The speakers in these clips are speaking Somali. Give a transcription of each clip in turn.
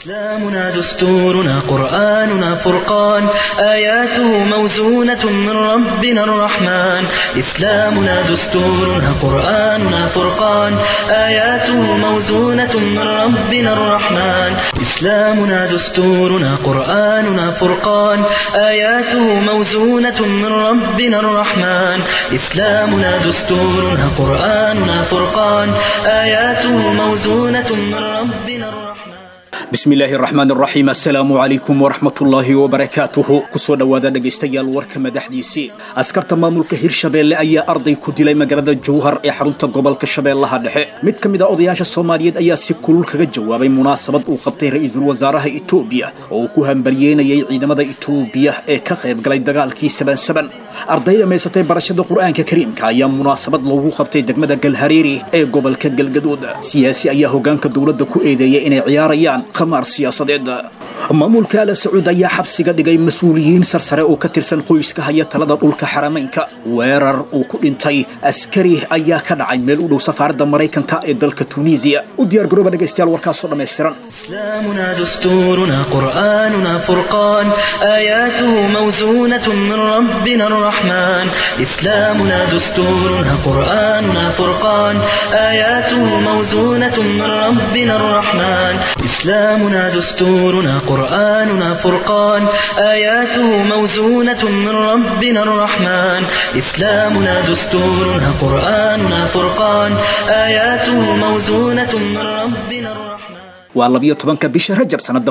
إسلامنا دستورنا قرآننا فرقان آياته موزونة من ربنا الرحمن إسلامنا دستورنا قرآننا فرقان آياته موزونة من ربنا الرحمن إسلامنا دستورنا قرآننا فرقان آياته موزونة من ربنا الرحمن إسلامنا دستورنا قرآننا فرقان آياته موزونة من ربنا الرحمن بسم الله الرحمن الرحيم السلام عليكم ورحمة الله وبركاته كسو دوادا dhageystayaal warka madaxdiisii askarta maamulka Hirshabeelle ayaa arday ku dilay magaalada Jowhar ee xarunta gobolka Shabeellaha Dhexe mid kamid ah odayaasha Soomaaliyeed ayaa si kulul kaga jawaabay munaasabad uu qabtay ra'iisul wasaaraha Itoobiya oo ku hambalyeynayay ciidamada Itoobiya ee ka qayb galay dagaalkii 77 ardayda meesatay barashada Quraanka Kariimka ayaa munaasabad loogu qabtay degmada Galhareeri ee gobolka Galgaduud siyaasi ayaa hoggaanka dawladda ku eedeeyay inay ciyaarayaan qamar siyaasadeed maamulka Al Sacuud ayaa xabsiga dhigay mas'uuliyiin sarsare oo ka tirsan qoyska haya talada dhulka xarameynka weerar uu ku dhintay askari ayaa ka dhacay meel u dhow safaaradda Mareykanka ee dalka Tunisia u diyaar garooba dhageystayaal warkaas oo dhameystiran إسلامنا دستورنا قرآننا فرقان آياته موزونة من ربنا الرحمن إسلامنا دستورنا قرآننا فرقان آياته موزونة من ربنا الرحمن إسلامنا دستورنا قرآننا فرقان آياته موزونة من ربنا الرحمن إسلامنا دستورنا قرآننا فرقان آياته موزونة من ربنا الرحمن waa 12 bisha Rajab sanada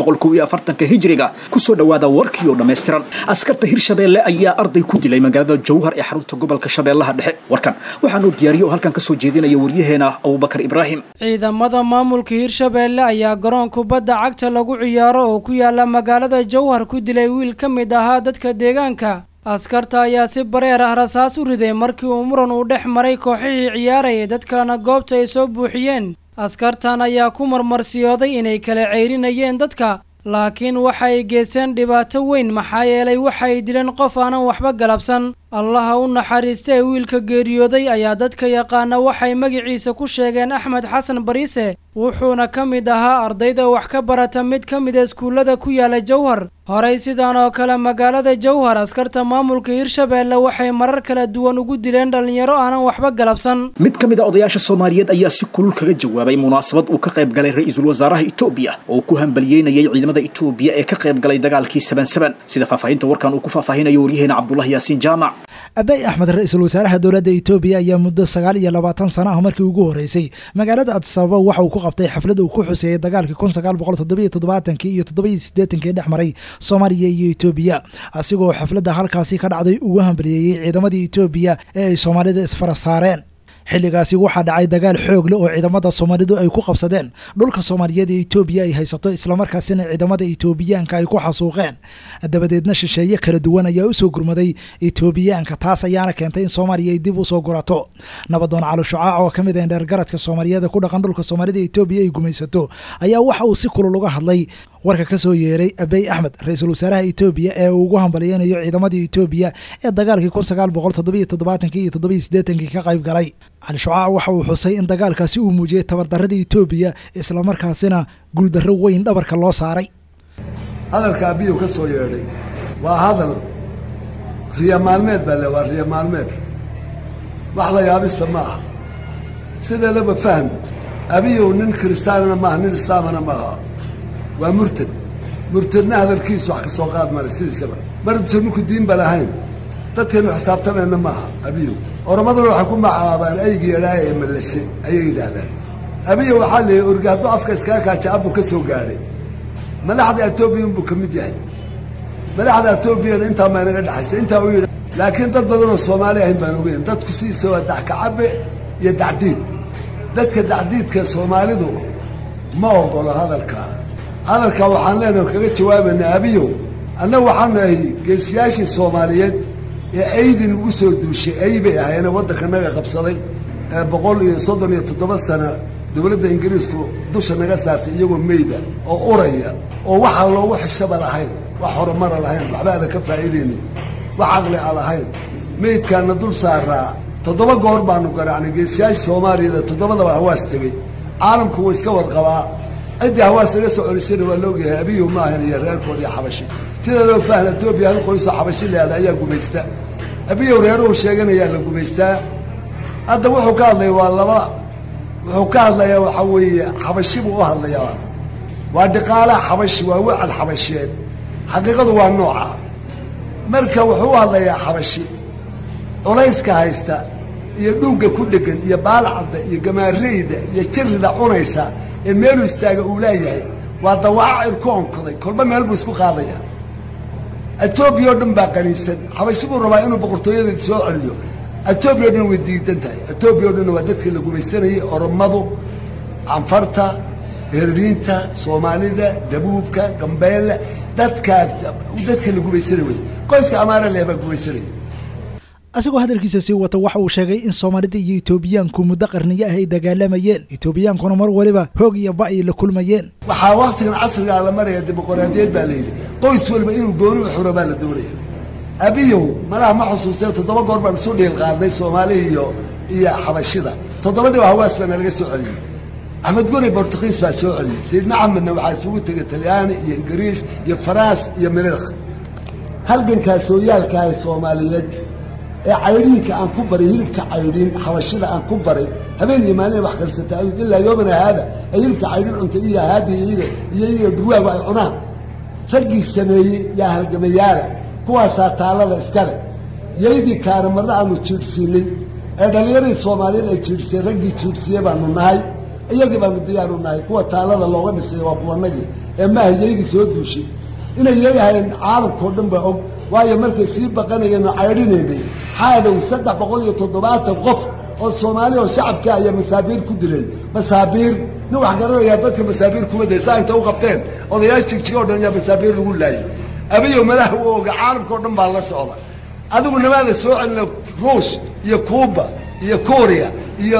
1440 Hijriga ku soo dhawaada warkii oo dhameystiran askarta Hirshabeelle ayaa arday ku dilay magaalada Jowhar ee xarunta gobolka Shabeellaha Dhexe warkan waxaanu diyaariyo halkan ka soo jeedinaya wariyaheena Abubakar Ibrahim ciidamada maamulka Hirshabeelle ayaa garoon kubadda cagta lagu ciyaaro oo ku yaala magaalada Jowhar ku dilay wiil ka mid ah dadka deegaanka askarta ayaa si bareer ah rasaas u riday markii uu muran u dhex maray kooxihii ciyaarayay dad kalena goobta ay soo buuxiyeen askartan ayaa ku marmarsiyooday inay kala ceyrinayeen dadka laakiin waxay geysteen dhibaato weyn maxaa yeelay waxay dileen qof aanan waxba galabsan allaha u naxariistay wiilka geeriyooday ayaa dadka yaqaana waxay magaciisa ku sheegeen Axmed Xasan Bariise wuxuuna ka mid ahaa ardayda wax ka barata mid ka mid ah iskuulada ku yaala Jowhar horay sidaan oo kale magaalada Jowhar askarta maamulka Hirshabeelle waxay marar kala duwan ugu dileen dhalinyaro aanan waxba galabsan mid ka mid ah odayaasha Soomaaliyeed ayaa si kulul kaga jawaabay munaasabad uu ka qayb galay ra'iisul wasaaraha Itoobiya oo ku hambalyeynayay ciidamada Itoobiya ee ka qayb galay dagaalkii 77 sida faafahinta warkan uu ku faahfaahinayo wariyaheena Cabdullah Yaasiin Jaamac Abiy Ahmed ra'iisul wasaaraha dawladda Itoobiya ayaa muddo 29 sano ah markii ugu horeysay magaalada Addis Ababa waxa uu ku qabtay xaflad uu ku xuseeyay dagaalkii 1977 iyo 87 dhexmaray Soomaaliya iyo Itoobiya asigoo xafladda halkaasi ka dhacday ugu hambalyeeyay ciidamadii Itoobiya ee ay Soomaalida isfara saareen xilligaasi waxa dhacay dagaal xoog leh oo ciidamada Soomaalidu ay ku qabsadeen dhulka Soomaaliyeed ee Itoobiya ay haysato isla markaasina ciidamada Itoobiyaanka ay ku xasuuqeen dabadeedna shisheeye kala duwan ayaa u soo gurmaday Itoobiyaanka taas ayaana keentay in Soomaaliya ay dib u soo gurato nabadoon cali shucaac oo kamid ah dheergaradka Soomaaliyeed ku dhaqan dhulka Soomaalida ee Itoobiya ay gumaysato ayaa waxa uu si kulul uga hadlay warka ka soo yeeray Abiy Ahmed ra'iisul wasaaraha Itoobiya ee ugu hambalyeeyo ciidamadii Itoobiya ee dagaalkii 1977 iyo 87 ka qayb galay cali shucaac waxa uu xusay in dagaalkaasi uu muujiyay tabardarrada Itoobiya isla markaasina guul darro weyn dhabarka loo saaray hadalka Abiy ka soo yeeray waa hadal riya maalmeed baa la riya maalmeed wax la yaabis ma aha sida laba faham Abiy nin kristaanna ma aha nin islaamna ma aha waa murtadna hadalkiisu wax ka soo qaad maray sidii maradu ku diin balahayn dadkanu xisaabtameena ma aha Abiy oramadu waxa ku macaabaan aygi yaraay ee malase ayay yiraahdaan Abiy waxa la orgaado afka iska ka jaabu ka soo gaaray madaxda Itoobiya buu kamid yahay madaxda Itoobiya inta ma inaga dhaxaysa inta uu yiri laakiin dad badan oo Soomaali ah baan ogeyn dadku si soo dacka cabe iyo dacdiid dadka dacdiidka Soomaalidu ma ogolo hadalka waxaan leenahay kaga jawaabanaa Abiy anna waxaan nahay geesiyaashii Soomaaliyeed ee aydin ugu soo duushay aybay ahayna waddankanaga qabsaday 137 sano dawladda Ingiriisku dusha naga saartay iyagoo meeyda oo uraya oo waxa loogu xishaba lahayn wax horumar lahayn waxba aan ka faa'iideynay wax aqli lahayn meydkana dul saaraa 7 goor baanu garaacnay geesiyaashii Soomaaliyeed 7 hawaas tagay caalamku way iska warqabaa عندي هواس لسه عرسين واللوجي أبيه ما هني ريالكم يا حبشي سيدا لو فهم توبيا القويس حبشي اللي على أيام قبيستا أبيه وريالو شيئا يا قبيستا هذا وحو قال لي والله وحو قال لي وحوي حبشي بوهل لي وهذا قال حبشي ووع الحبشيين حقيقة هو النوع مركا وحو الله يا حبشي وليس كهيستا يدوق كدقن يبال عبد يجماريد يشرد عنيسا الميلو استاج أوليه وضواع الكون قضي كل ما يلبس بقاضية التوب يودن باقريسا حبشي بالربع إنه بقرطوية تسوق عليه التوب يودن ودي تنتهي التوب يودن ودتك اللي قبيسني أرمضو عنفرتا هرينتا صوماليدا دبوبكا قنبيل dadka lagu gubaysanay qoyska amaara leeba gubaysanay asagoo hadalkiisa sii wata waxa uu sheegay in Soomaalida iyo Itoobiyaanku muddo qarniyo ah ay dagaalamayeen Itoobiyaankuna mar waliba hoog iyo baa'i la kulmayeen waxa waqtigan casriga la maraya dimuqraadiyad baa leeyahay qoys walba inuu gooni u xuro baa la doonaya abiyo malaha ma xusuustay 7 goor baan soo dheel qaaday Soomaaliya iyo Xabashida 7 hawaas baan laga soo celiyay أحمد قولي برتقيس فاسوعلي سيدنا عمنا وحاسوه تلياني يا إنجليز يا فراس يا ملخ هل كان كاسويال كاي صوماليات عيرين كأن كبري هلك عيرين حواشيلا أن كبري هبين يماني وحكر ستاوي إلا يومنا هذا هلك عيرين أنت إيه هذه هي دواء وعنان رجي السماي يا هالجميالة كواسا تعالى الإسكالة يدي كار مرة أنو تشيبسيني أدليري صوماليين تشيبسي رجي تشيبسي بانو ناي iyagii baan diyaarinahay kuwa taalada looga dhisay waa kuwanagi ma hay'adii soo duushay inay yahay caalamka oo dhan ba og waayo markay sii baqanayeen cayrinayeen xaadow 370 qof oo Soomaali oo shacabka ay masaabiir ku dileen masaabiir nin wax garanaya dadka masaabiir kuma deesaa inta u qabteen odayaasha jigjiga oo dhan ya masaabiir lagu laayay abiyo madax oo caalamka oo dhan baa la socda adigu nabada soo celina Ruush iyo Kuuba iyo Korea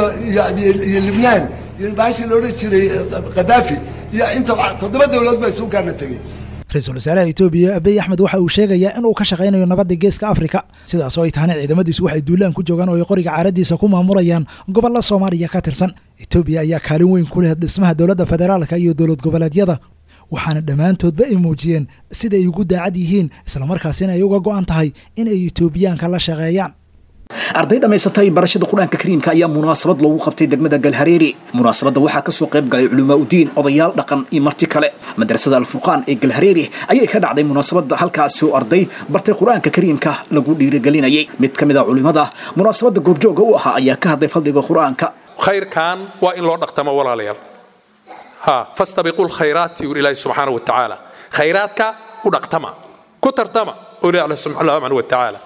iyo Lebanon يباشر لوري تشري قذافي يا أنت تضرب دولة بس هو كان تجي. رئيس الوزراء إثيوبيا أبي أحمد waxa uu sheegaya inuu ka shaqeynayo nabadda geeska Afrika sidaas oo ay tahay ciidamadiisu waxay duulaan ku joogaan oo ay qoriga caaradiisa ku maamurayaan gobolka Soomaaliya ka tirsan Itoobiya ayaa kaalin weyn ku leh dhismaha dawladda federaalka iyo dawlad goboleedyada waxaana dhamaantoodba ay muujiyeen sida ay ugu daacad yihiin isla markaasina ay uga go'an tahay in ay Itoobiyaanka la shaqeeyaan arday dhamaysatay barashada quraanka kariimka ayaa munaasabad loogu qabtay degmada Galhareeri munaasabada waxaa ka soo qayb galay culumaa u diin odayaal dhaqan iyo marti kale madrasada al-Furqaan ee Galhareeri ayay ka dhacday munaasabada halkaas oo arday bartay quraanka kariimka lagu dhiirigelinayay mid kamid ah culimada munaasabada goobjooga u ahaa ayaa ka hadlay fadliga quraanka khayrkan waa in loo dhaqtamo walaalayaal ha fastabiqul khayraati ilaahi subhanahu wa ta'ala khayraadka u dhaqtama ku tartama ilaahi subhanahu wa ta'ala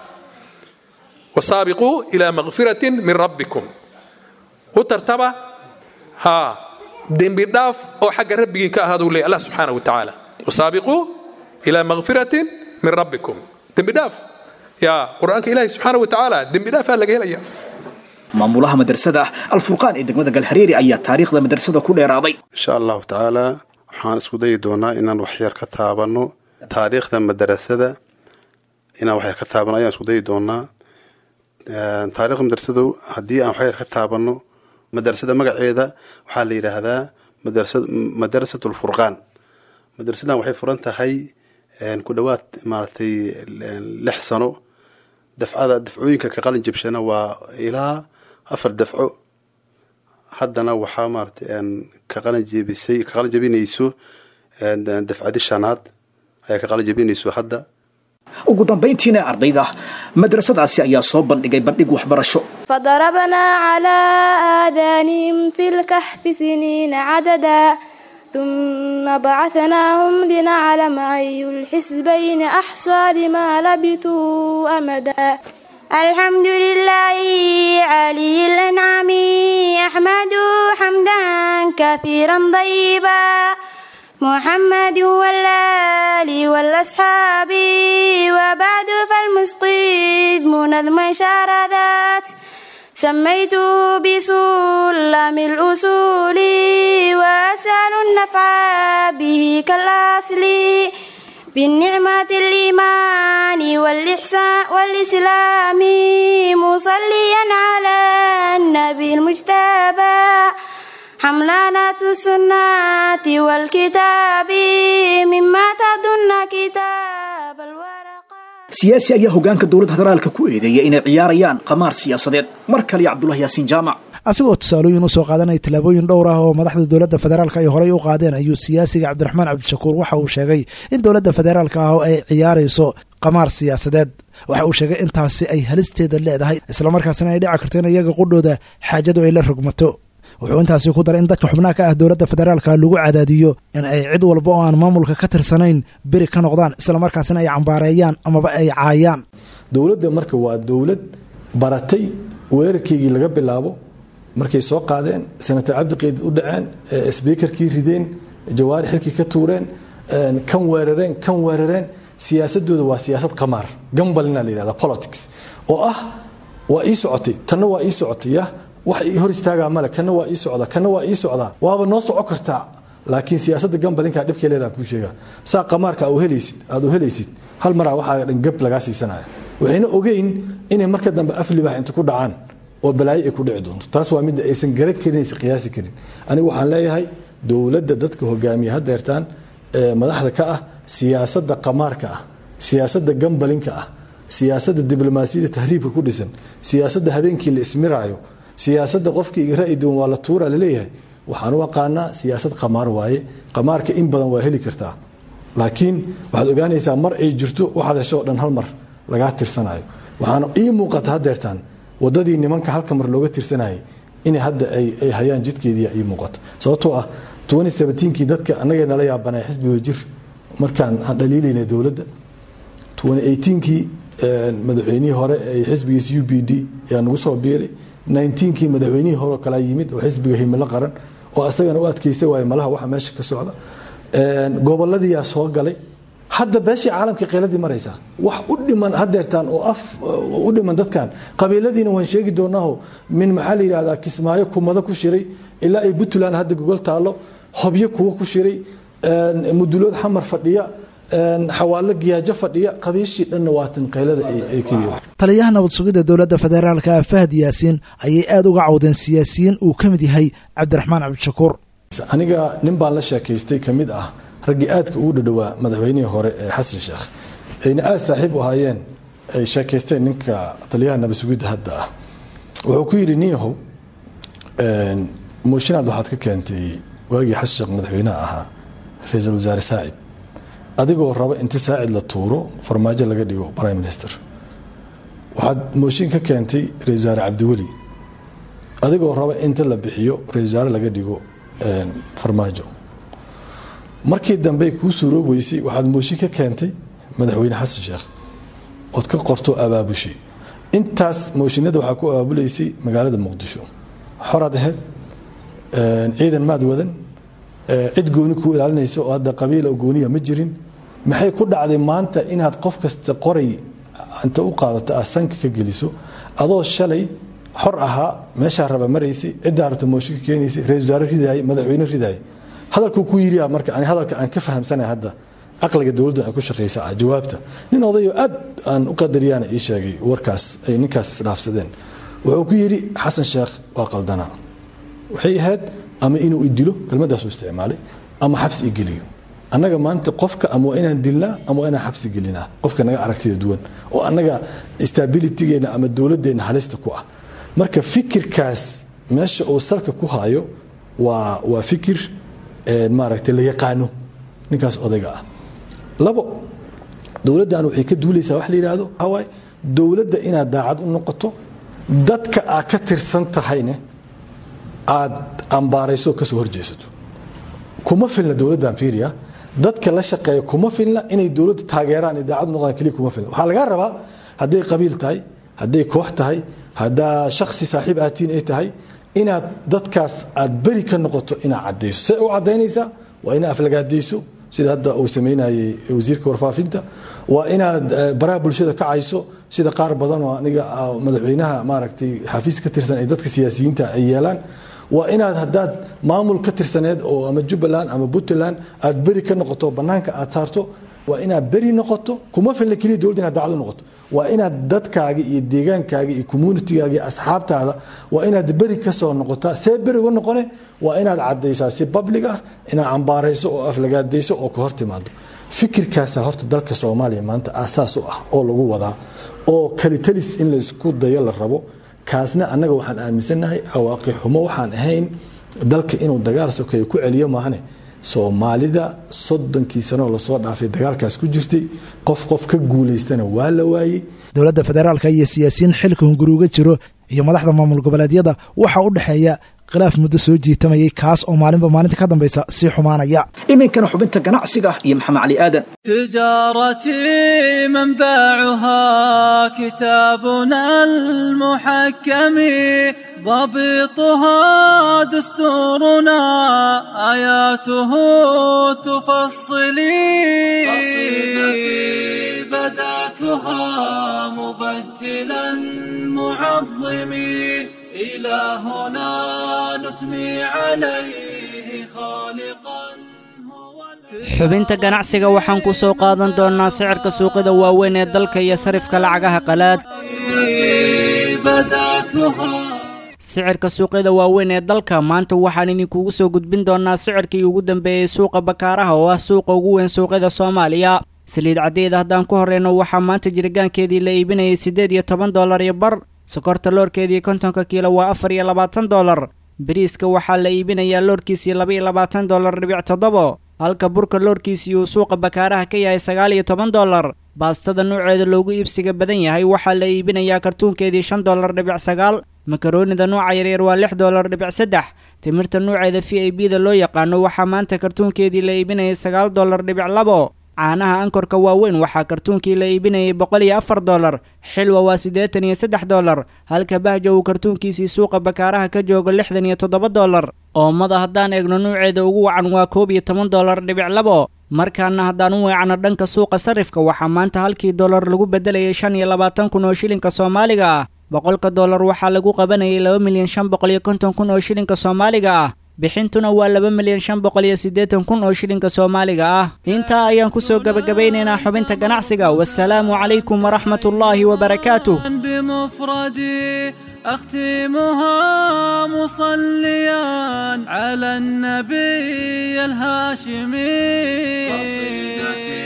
وسابقوا إلى مغفرة من ربكم وترتبى ها دين بالضاف أو حق ربك كهذا لي الله سبحانه وتعالى وسابقوا إلى مغفرة من ربكم دين بالضاف يا قرآنك إلهي سبحانه وتعالى دين بالضاف هلا جهلا maamulaha madrasada al-Furqaan ee degmada Galhareeri ayaa taariikhda madrasada ku dheeraaday insha Allah ta'ala waxaan isku dayi doonaa inaan wax yar ka taabano taariikhda madrasada inaan wax yar ka taabano ayaan isku dayi doonaa taariikh madrasadu hadii aan waxyar ka taabano madrasada magaceeda waxa la yiraahdaa madrasatul Furqaan madrasadan waxay furan tahay ku dhawaad maartay 6 sano dafcooyinka ka qalin jabshana waa ilaa 4 dafco haddana waxa maartay ka qalin jabinayso dafcadii shanaad ay ka qalin jabinayso hadda ugu dambeyntiina ardayda madrasadaasi ayaa soo bandhigay bandhig waxbarasho فضربنا على آذانهم في الكهف سنين عددا ثم بعثناهم لنعلم أي الحزبين أحصى لما لبثوا أمدا الحمد لله علي الأنعام أحمد حمدا كثيرا طيبا محمد والآل والأصحاب وبعد فالمسقيد منظم شردات سميته بسلم الأصول وأسأل النفع به كالأصل بالنعمة الإيمان والإحسان والإسلام مصليا على النبي المجتبى حملانة السنة والكتاب مما تظن كتاب الورقة. siyaasi ayaa hogaanka dowladda federaalka ku eedeeyay inay ciyaarayaan qamaar siyaasadeed mar kale Cabdullaahi Yaasiin Jaamac asigoo tusaalooyin u soo qaadanaya tilaabooyin dhowr ah oo madaxda dowladda federaalka ay horay u qaadeen ayuu siyaasiga Cabdiraxmaan Cabdishakuur waxa uu sheegay in dowladda federaalka ah ay ciyaarayso qamaar siyaasadeed waxa uu sheegay intaasi ay halisteeda leedahay isla markaasina ay dhici karto in iyaga qudhooda xaajadu ay la rogmato wuxuu intaasi ku daray in dadka xubnaha ka ah dowladda federaalka lagu cadaadiyo in ay cid walba oo aan maamulka ka tirsanayn beri ka noqdaan isla markaasina ay cambaareeyaan amaba ay caayaan dowladda marka waa dowlad baratay weerarkeygii laga bilaabo markay soo qaadeen senator cabdiqeyd u dhaceen speakerkii rideen jawaari xilkii ka tuureen kan weerareen siyaasadooda waa siyaasad qamaar gambalina la yidhahda politics oo ah waa ii socotay tanna waa ii socotay wax ii hor istaagaa male kana waa ii socda kana waa ii socdaa waaba noo soco kartaa laakiin siyaasadda gambalinka dhibkay leedahay kuu sheegaa saa qamaarka aad u helaysid hal maraa waxaa dhan gab lagaa siisanaya waxayna ogeyn inay marka dambe aflibaax inta ku dhacaan oo balaayo ay ku dhici doonto taas waa mid aysan garan karin aysan qiyaasi karin anigu waxaan leeyahay dowladda dadka hogaamiya hadeertaan madaxda ka ah siyaasadda qamaarka ah siyaasadda gambalinka ah siyaasadda diblomaasiyadda tahriibka ku dhisan siyaasadda habeenkii la ismiraayo siyaasadda qofkii ra'yi duwan waa la tuura la leeyahay waxaan u aqaanaa siyaasad qamaar waaye qamaarka in badan waa heli kartaa laakiin waxaad ogaanaysaa mar ay jirto waxaad hesho oo dhan hal mar lagaa tirsanayo waxaana ii muuqata hadeertaan wadadii nimanka halka mar looga tirsanayay in hadda ay hayaan jidkeedii ii muuqato sababtoo ah 2017kii dadka anaga nala yaabanay xisbiga jir markaan aan dhaliilaynay dowladda 2018kii madaxweynihii hore ee xisbigiisa UPD ayaa nagu soo biiray 19kii madaxweynihii hore kala yimid oo xisbiga himilo qaran oo asagana u adkaystay waay malaha waxa meesha ka socda goboladii yaa soo galay hadda beeshii caalamka qeeladii maraysa wax u dhiman hadeertaan oo u dhiman dadkan qabiiladiina waan sheegi doonaa min maxaa la yiraahdaa Kismaayo kumada ku shiray ilaa ay Puntland hadda gogol taalo hobyo kuwa ku shiray mudulood xamar fadhiya xawaalo giyaajo fadhiya qabiishii dhanna waatan qeylada ay ka yeelaan taliyaha nabad sugidda dowladda federaalka Fahad Yaasiin ayay aad uga cawdeen siyaasiyiin uu kamid yahay Cabdiraxmaan Cabdishakuur aniga nin baan la sheekaystay kamid ah ragii aadka ugu dhawaa madaxweynihii hore ee Xasan Sheekh ayna aad saaxiib u hayeen ay sheekaysteen ninka taliyaha nabad sugidda hadda ah wuxuu ku yiri niyahow mooshinad waxaad ka keentay waagii Xasan Sheekh madaxweynaha ahaa ra'iisul wasaare Saacid adigoo raba inta Saacid la tuuro farmaajo laga dhigo prime minister waxaad mooshin ka keentay ra'iisul wasaare Cabdiwali adigoo raba inta la bixiyo ra'iisul wasaare laga dhigo farmaajo markii dambe ku suuroobaysay waxaad mooshin ka keentay madaxweyne Xasan Sheekh oo ka qorto abaabushi intaas mooshinada waxa ku abaabuleysay magaalada Muqdisho xorad ahayd ciidan maad wadan cid gooni ku ilaalinayso oo hadda qabiil oo gooniya ma jirin maxay ku dhacday maanta inaad qof kasta qoray inta u qaadato asanka ka geliso adoo shalay xor ahaa meesha raba maraysay cid daarto mooshin ka keenaysay ra'iisul wasaare ridaay madaxweyne ridaay hadalku ku yiri marka aan hadalka aan ka fahamsanahay hadda aqliga dawladda ay ku shaqeysaa jawaabta nin odayo aad aan u qadariyana ii sheegay warkaas ay ninkaas isdhaafsadeen wuxuu ku yiri Xasan Sheekh waa qaldana waxay ahayd ama inuu idilo kelmadaas uu isticmaalay ama xabsi igeliyo annaga maanta qofka ama inaan dilnaa ama inaan xabsi gelinaa qofka naga aragtida duwan oo annaga stability-geena ama dawladdeena halista ku ah marka fikirkaas meesha uu salka ku hayo waa fikir maaragtay la yaqaano ninkaas odayga ah labo dawladdan waxay ka duulaysaa wax la yiraahdo hawaay dawladda inaad daacad u noqoto dadka aad ka tirsan tahayna aad ambaarayso ka soo horjeesato kuma filna dawladdan fiiriya dadka la shaqeeya kuma filna inay dawladda taageeraan daacad u noqdaan kaliya kuma filna waxa laga rabaa haday qabiil tahay haday koox tahay hadaa shakhsi saaxiib aatiin ay tahay inaad dadkaas aad bari ka noqoto inaad cadeyso say u cadeynaysaa waa inaad aflagaadeyso sida hadda uu sameynayay wasiirka warfaafinta waa inaad baraha bulshada ka cayso sida qaar badan oo aniga madaxweynaha maaragtay xafiis ka tirsan ay dadka siyaasiyiinta ay yeelaan waa inaad hadaad maamul ka tirsaneed oo ama Jubbaland ama Puntland aad bari ka noqoto banaanka aad saarto waa inaad bari noqoto kuma filna kaliya dawladda inaad daacad u noqoto waa inaad dadkaaga iyo deegaankaaga iyo communitygaaga iyo asxaabtaada waa inaad beri ka soo noqotaa see beri uga noqone waa inaad caddaysaa si public ah inaad cambaarayso oo aflagaadayso oo ka hor timaado fikirkaasa horta dalka Soomaaliya maanta aasaas u ah oo lagu wadaa oo kalitalis in la isku dayo la rabo kaasna annaga waxaan aaminsanahay cawaaqib xumo waxaan ahayn dalka inuu dagaal sokeeyo ku celiyo maahane Soomaalida 30 sano la soo dhaafay dagaalkaas ku jirtay qof ka guuleystana waa la waayay dowladda federaalka iyo siyaasiyiin xilka hunguriga jiro iyo madaxda maamul goboleedyada waxa u dhaxeeya khilaaf muddo soo jiitamayay kaas oo maalinta ka dambaysa si xumaanaya iminkana xubinta ganacsiga iyo maxamed cali aadan tijaarati manbaacuha kitabuna almuhakkam ضبطها دستورنا آياته تفصلي قصيدتي بدأتها مبجلا معظمي إلهنا نثني عليه خالقا xubinta ganacsiga waxaan ku soo qaadan doonaa sicirka suuqyada waaweyn ee dalka iyo sarifka lacagaha qalaad sicirka suuqyada waaweyn ee dalka maanta waxaan idinkugu soo gudbin doonaa sicirkii ugu dambeeyay suuqa bakaaraha oo ah suuqa ugu weyn suuqyada Soomaaliya saliid cadeed haddaan ku horeyno waxaa maanta jirgaankeedii la iibinayay $18 iyo bar sokorta loorkeedii 50 kiilo waa $24 bariiska waxaa la iibinayaa loorkiisii $22.7 halka burka loorkiisii uu suuqa bakaaraha ka yahay $19 baastada nooceeda loogu iibsiga badan yahay waxaa la iibinayaa kartuunkeedii $5.9 makaroonida nooca yaryar waa $6.3 timirta nooceeda VIB-da loo yaqaano waxaa maanta kartuunkeedii la iibinayay $9.2 caanaha ankorka waaweyn waxaa kartuunkii la iibinayay $104 xilwa waa $83 halka bahjo uu kartuunkiisii suuqa bakaaraha ka joogo $67 oomada haddaan eegno nooceeda ugu wacan waa $12.2 markaana haddaan u weecano dhanka suuqa sarifka waxaa maanta halkii dollar lagu bedelayay 25,000 oo shilinka Soomaaliga ah $100 waxaa lagu qabanayay 2,550,000 oo shilinka Soomaaliga ah bixintuna waa 2,580,000 oo shilinka Soomaaliga ah inta ayaan ku soo gabagabaynaynaa xubinta ganacsiga wassalaamu calaykum waraxmatullaahi wabarakaatuh بمفردي أختمها مصليا على النبي الهاشمي قصيدتي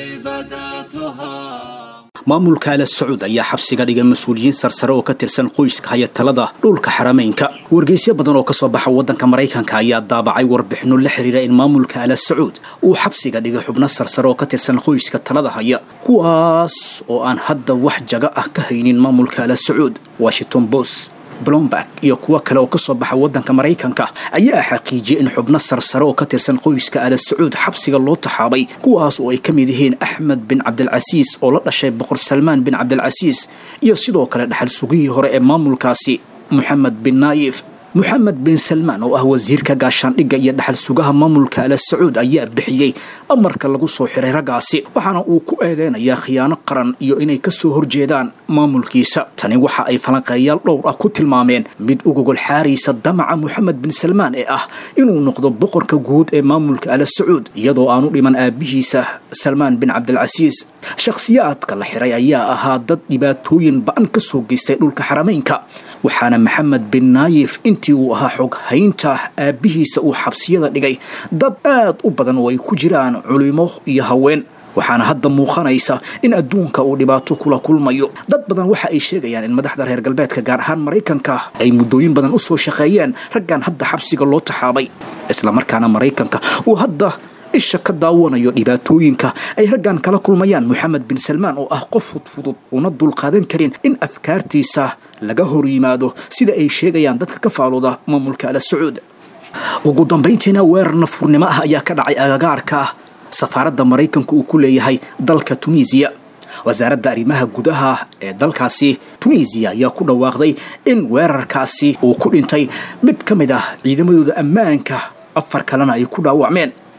بدأتها maamulka Al Saud ayaa xabsiga dhigay mas'uuliyiin sarsare oo ka tirsan qoyska haya talada dhulka xarameynka wargeysyo badan oo ka soo baxa wadanka Mareykanka ayaa daabacay warbixino la xiriira in maamulka Al Saud uu xabsiga dhigay xubno sarsare oo ka tirsan qoyska talada haya kuwaas oo aan hadda wax jaga ah ka haynin maamulka Al Saud Washington Post Bloomberg iyo kuwa kale oo ka soo baxa wadanka Mareykanka ayaa xaqiijiyay in xubno sarsare oo ka tirsan qoyska Al Saud xabsiga loo taxaabay kuwaas oo ay ka mid yihiin Ahmed bin Abdul Aziz oo la dhashay boqor Salman bin Abdul Aziz iyo sidoo kale dhaxal sugihii hore ee maamulkaasi Mohammed bin Naif محمد بن سلمان oo ah wasiirka gaashaandhigga iyo dhaxal sugaha maamulka Al Saud ayaa bixiyay amarka lagu soo xiray ragaasi waxaana uu ku eedeynayaa khiyaano qaran iyo inay ka soo horjeedaan maamulkiisa tani waxa ay falanqeeyaal dhowr ah ku tilmaameen mid ugu gol xaariisa damaca Mohammed bin Salman ee ah inuu noqdo boqorka guud ee maamulka Al Saud iyadoo aanu dhiman aabihiisa Salman bin Abdul Aziz shakhsiyaadka la xiray ayaa ahaa dad dhibaatooyin ba'an ka soo geystay dhulka xarameynka waxaana Mohammed bin Naif intii uu ahaa xog haynta aabihiisa uu xabsiyada dhigay dad aad u badan oo ay ku jiraan culimo iyo haween waxaana hadda muuqanaysa in adduunka uu dhibaato kula kulmayo dad badan waxa ay sheegayaan in madaxda reer galbeedka gaar ahaan Mareykanka ay muddooyin badan u soo shaqeeyeen raggan hadda xabsiga loo taxaabay isla markaana Mareykanka uu hadda isha ka daawanayo dhibaatooyinka ay raggan kala kulmayaan Mohammed bin Salman oo ah qof fudud una dul qaadan karin in afkaartiisa laga hor yimaado sida ay sheegayaan dadka ka faalooda maamulka Al Saud ugu dambeyntiina weerar nafurnimo ah ayaa ka dhacay agagaarka safaaradda Mareykanka uu ku leeyahay dalka Tunisia wasaaradda arrimaha gudaha ee dalkaasi Tunisia ayaa ku dhawaaqday in weerarkaasi uu ku dhintay mid ka mid ah ciidamadooda ammaanka afar kalena ay ku dhaawacmeen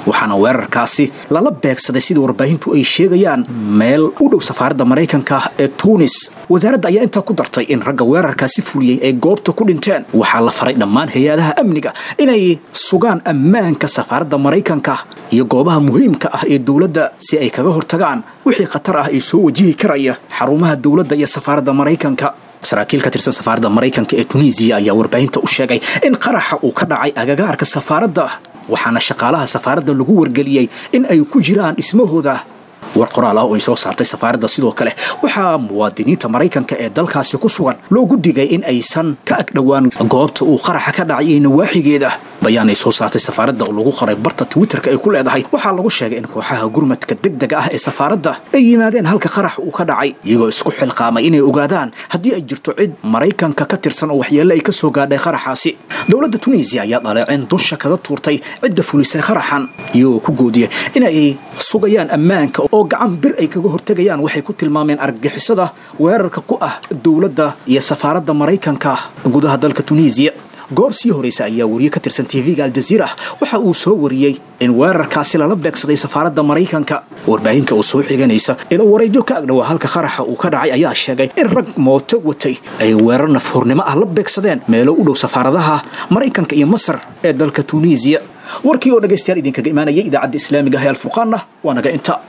waxaana weerarkaasi lala beegsaday sida warbaahintu ay sheegayaan meel u dhow safaaradda Mareykanka ee Tunis. wasaaradda ayaa intaa ku dartay in ragga weerarkaasi fuliyay ay goobta ku dhinteen. waxaa la faray dhammaan hay'adaha amniga inay sugaan ammaanka safaaradda Mareykanka iyo goobaha muhiimka ah ee dawladda si ay kaga hortagaan wixii khatar ah ay soo wajihi karaya xarumaha dawladda iyo safaaradda Mareykanka. saraakiil ka tirsan safaaradda Mareykanka ee Tunisia ayaa warbaahinta u sheegay in qaraxa uu ka dhacay agagaarka safaaradda, waxaana shaqaalaha safaaradda lagu wargeliyay in ay ku jiraan dhismahooda. war qoraal ah oo ay soo saartay safaaradda sidoo kale waxaa muwaadiniinta Mareykanka ee dalkaasi ku sugan loogu digay in aysan ka agdhawaan goobta uu qaraxa ka dhacay nawaaxigeeda. bayaan ay soo saartay safaaradda oo lagu qoray barta Twitterka ay ku leedahay waxaa lagu sheegay in kooxaha gurmadka degdega ah ee safaaradda ay yimaadeen halka qarax uu ka dhacay, iyagoo isku xilqaamay inay ogaadaan haddii ay jirto cid Mareykanka ka tirsan oo waxyeello ay ka soo gaadhay qaraxaasi. dawladda Tunisia ayaa dhaleeceen dusha kaga tuurtay cidda fulisay qaraxan, iyagoo ku goodiyay inay sugayaan ammaanka oo gacan bir ay kaga hortagayaan waxay ku tilmaameen argagixisada weerarka ku ah dawladda iyo safaaradda Mareykanka gudaha dalka Tunisia. goor sii horeysa ayaa wariye ka tirsan TV-ga Al Jazeera waxa uu soo wariyay in weerarkaasi lala beegsaday safaaradda Mareykanka. warbaahinta oo soo xiganaysa ila wareejo ka agdhow halka qaraxa uu ka dhacay ayaa sheegay in rag mooto watay ay weerar nafhurnimo ah la beegsadeen meelo u dhow safaaradaha Mareykanka iyo Masar ee dalka Tunisia. warkii oo dhageystayaal idinkaga imaanayay idaacadda Islaamiga ah ee Al Furqaan waa naga inta.